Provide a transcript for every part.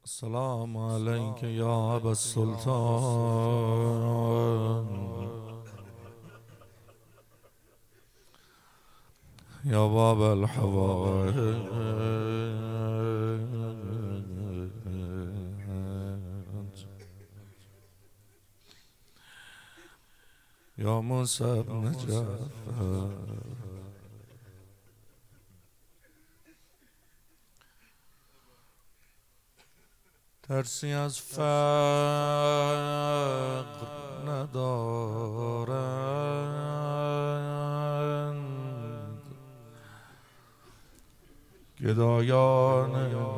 السلام عليك يا أبا السلطان يا باب الحوائج يا موسى بن جعفر ترسی از فقر ندارند گدایان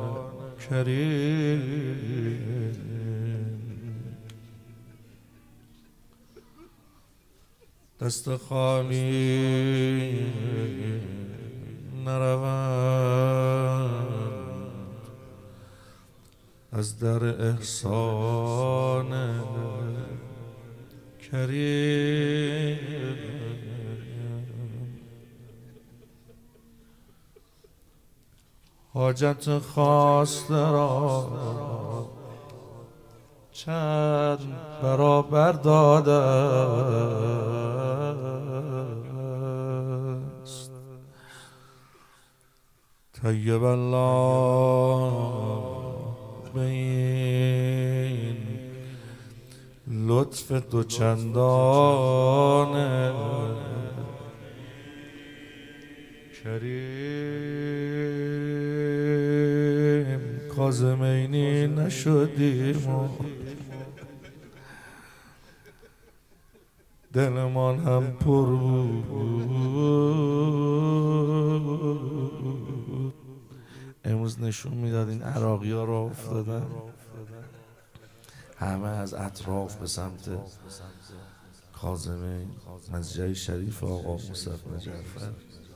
کریم، دست خالی نروند از در احسان کریم. حاجت خواست را چند برابر داده است. طیب الله به این لطف دو چندان کریم. کاظمینی نشدیم و دلمان هم پر بود. امروز نشون میداد این عراقی ها را افتادن، همه از اطراف به سمت کاظمین مسجد شریف آقا موسی بن جعفر.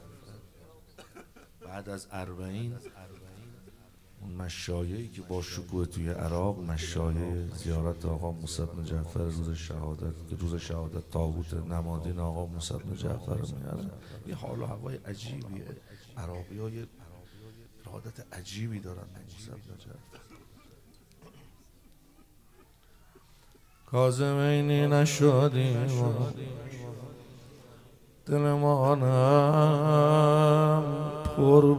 بعد از 40 اون مشایعی که با شکوه توی عراق، مشایع زیارت آقا موسی بن جعفر روز شهادت تابوت نمادین آقا موسی بن جعفر رو میارن. یه حال و هوای عجیبیه، عراقی ها یه عادت عجیبی دارن به موسی بن جعفر. کاظمینی نشدیم و دلمانم پر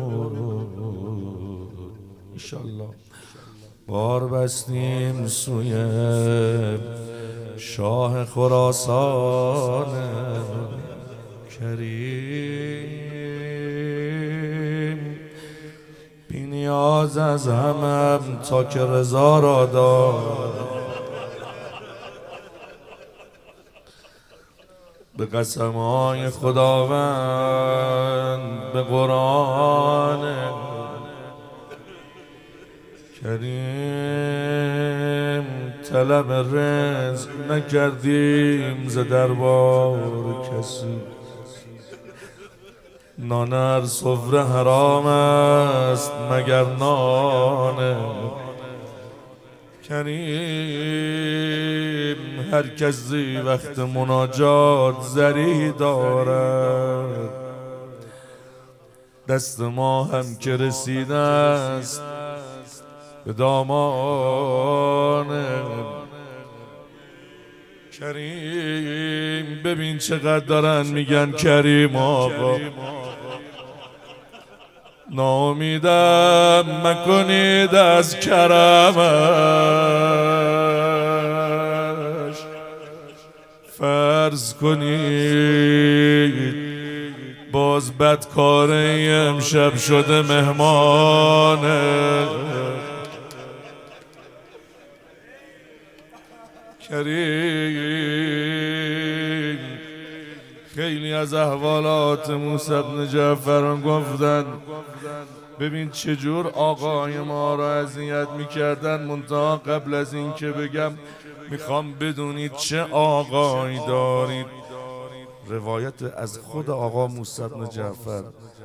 بود. انشالله بار بستیم سوی شاه خراسان کریم. بی نیاز از همم تا که رضا را داد، به قسمهای خداوند به قرآن کریم. طلب رزق نکردیم ز دربار کسی، نان هر سفره حرام است مگر نان کریم. هر کسی وقت مناجات زری دارد، دست ما هم که رسیده است به دامان کریم. ببین چقدر دارن میگن کریم آقا، ناامیدم مکنید از کرمش. فرض کنید باز بدکاره امشب شده مهمان کریم. خیلی از احوالات موسی بن جعفر گفتن ببین چجور آقای ما را اذیت میکردن، منتها قبل از این که بگم میخوام بدونید چه آقایی دارید. روایت از خود آقا موسی بن جعفر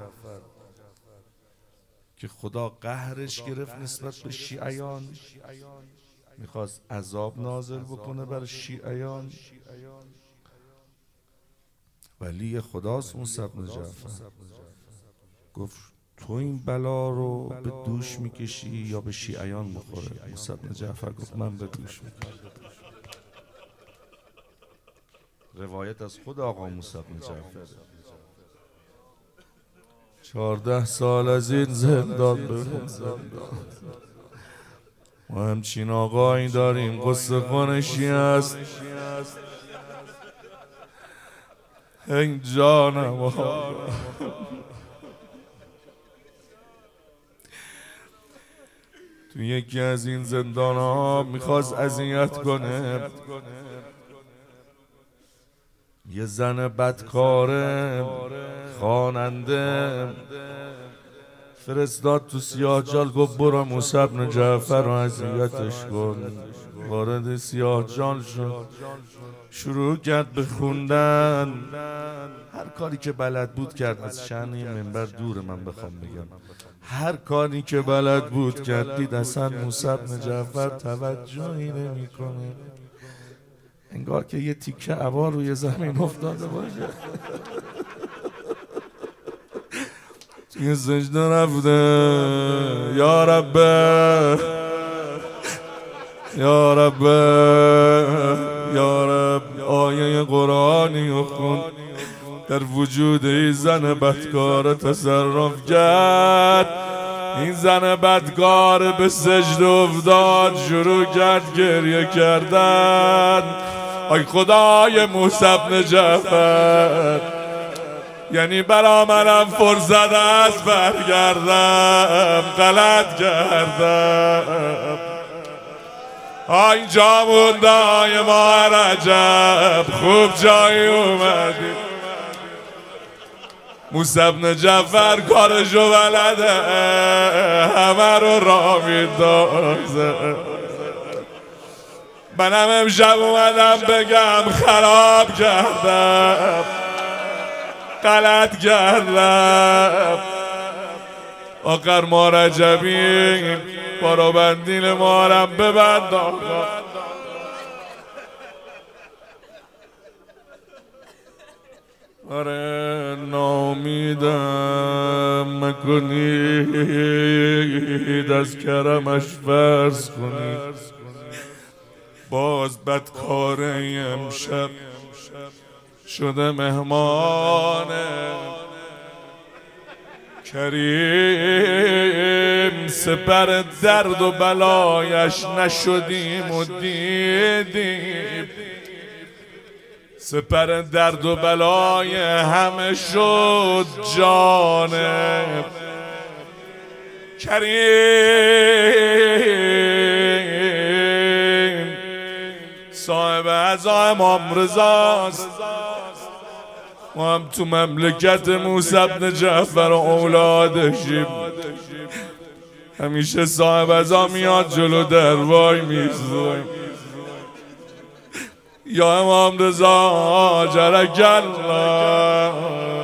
که خدا قهرش گرفت نسبت به شیعیان، میخواست عذاب نازل بکنه بر شیعیان. ولی خداست موسی بن جعفر گفت تو این بلا رو به دوش میکشی یا به شیعیان میخوره؟ موسی بن جعفر گفت من به دوش میکشم. روایت از خود آقا موسی بن جعفر. 14 سال از این زندان به زندان. ما همچین آقایی داریم قصه خونشی است. این جانم تو یکی از این زندان ها میخواست اذیت کنه. یه زن بدکاره خواننده فرستاد تو سیاهجال، گفت برو موسی بن جعفر رو اذیتش کن. وارد سیاهجال شد، شروع کرد به خوندن. هر کاری که بلد بود کرد. از شأن این منبر دور من بخوام بگم، هر کاری که بلد بود کرد. دید اصلا موسی بن جعفر توجهی نمی‌کنه، انگار که یه تیکه هوا روی زمین افتاده باشه. توی سجده رفته، یا رب یا رب یا رب. آیه قرآنی رو خوند، در وجود این زن بدکار تصرف کرد. این زن بدکار به سجده افتاد، شروع کرد گریه کردن. ای خدای موسی بن جعفر، یعنی برا منم فرصت است برگردم، غلط کردم. اینجا موندای ما رجب، خوب جایی اومدی. موسی بن جعفر کارشو بلده، همه رو را میندازه. منم امشب اومدم بگم خراب کردم، غلط کردم. آخر ما رجبیم، بارابندین مارم ببند آقا. آره نامیدم مکنید، از کرمش فرض کنید. باز بدکار امشب شده مهمان کریم. سپر درد و بلایش نشدیم و دیدیم، سپر درد و بلای همه شد جان کریم. صاحب عزا امام رضاست. ما هم تو مملکت موسی بن جعفر و اولادشیم. همیشه صاحب عزا میاد جلو در وای میزویم، یا امام رضا جرک الله.